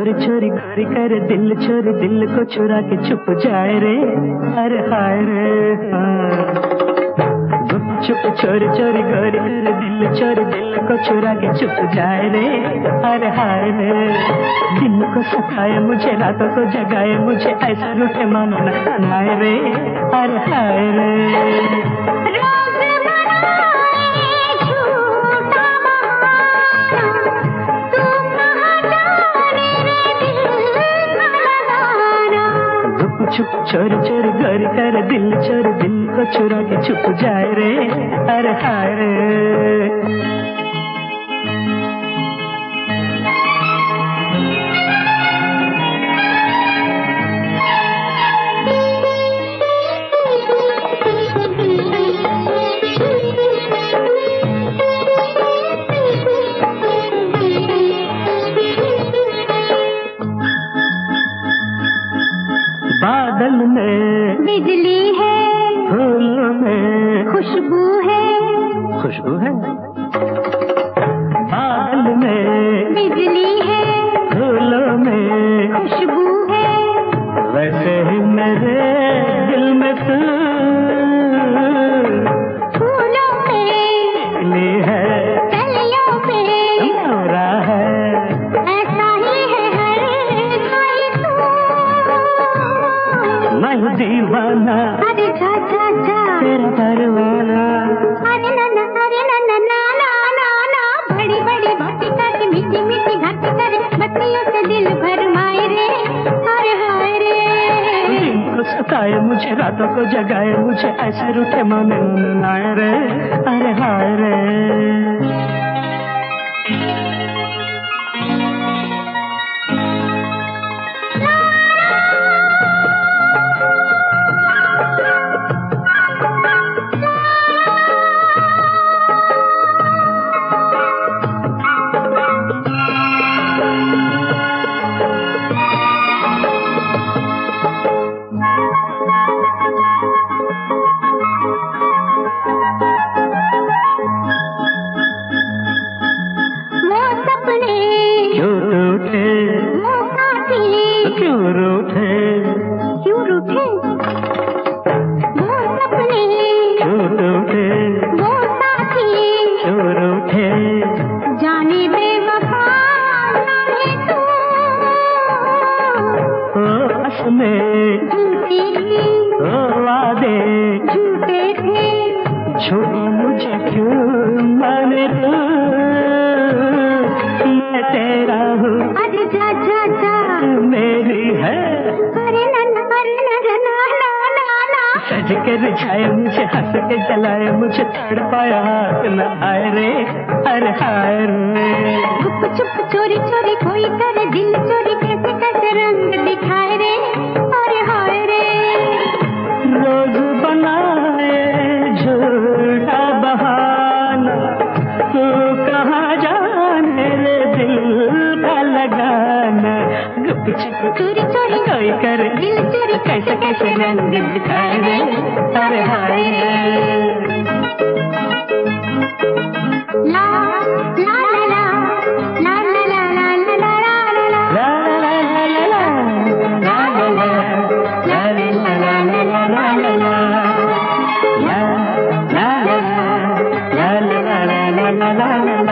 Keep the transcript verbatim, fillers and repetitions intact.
चोरी चोरी गोरी करे दिल चोरी दिल को चुरा के छुप जाए रे, अरे हाय रे हाँ। चुप चोरी चोरी गोरी करे दिल चोरी दिल को चुरा के छुप जाए रे, अरे हाय रे। दिन को सताए मुझे रातों को जगाए मुझे ऐसा रूठे मानो न आए रे, अरे हाय रे। छुप चोरी चोरी गोरी कर दिल चोरी दिल को चुरा के छुप जाए रे, अरे हाय रे। बादल में बिजली है, फूलों में खुशबू है, खुशबू है। बादल में बिजली है, फूलों में खुशबू है, वैसे ही मेरे दिल में तू फूलों में बिजली है, कलियों में मोरा है। ऐसा ही है हर कोई तू। मैं दीवाना अरे जा जा जा तेरा परवाना, अरे ना ना अरे ना ना ना ना ना ना बड़ी बड़ी बातें करके मीठी मीठी घाटी करे बत्तियों से दिल भरमाए रे, अरे हाय रे। दिन को सताए मुझे रातों को जगाए मुझे ऐसे रूठे माने नाए रे, अरे हाय रे। क्यों रूठे क्यों रूठे क्यों रूठे वो सपने क्यों रूठे वो साथी क्यों रूठे जाने बेवफा जाने तू ओ हंसने झूठे थे ओ वादे झूठे थे झूठी मुझे क्यों माने तू मैं तेरा हूँ अरे जा जा जा मेरी है अरे ना ना अरे ना ना ना ना ना सज के रिझाए मुझे हंस के जलाए मुझे तड़ पाया हाथ न आए रे, अरे हाय रे। गुप चुप चोरी चोरी कोई करे दिल चोरी कैसे कैसे रंग दिखाए रे, अरे हाय रे। रोज बनाए झूठा बहाना तू कहाँ जाने रे दिल का लगाना। गुप चुप चोरी चोरी कोई करे दिल चोरी कैसे कैसे रंग दिखाए रे, अरे हाय रे। ला ला ला ला ला ला ला ला ला ला ला ला la la la la la la